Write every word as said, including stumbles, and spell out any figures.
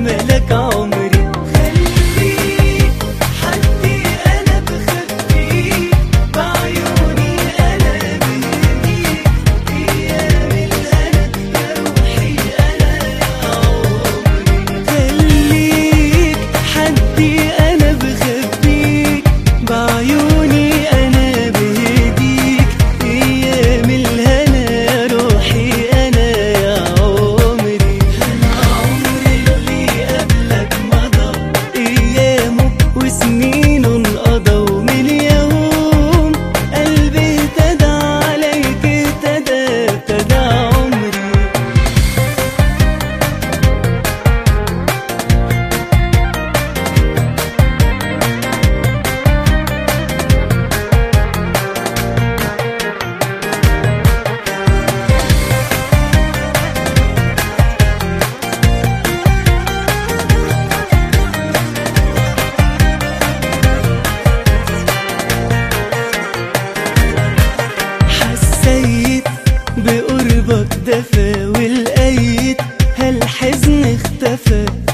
أملك عمري. خليك حدي أنا بخبيك، بعيوني أنا بهديك، أيام الهنا يا روحي أنا يا عمري. خليك حدي أنا بخبيك، بعيوني أنا بهديك، أيام الهنا يا روحي أنا يا عمري. أنا عمري اللي قبلك مضى، أيامه وسنينه انقضى، ومن يوم قلبي اهتدى عليك اهتدى اهتدى عمري. حسيت بقربك دفى، ولقيت هالحزن اختفى.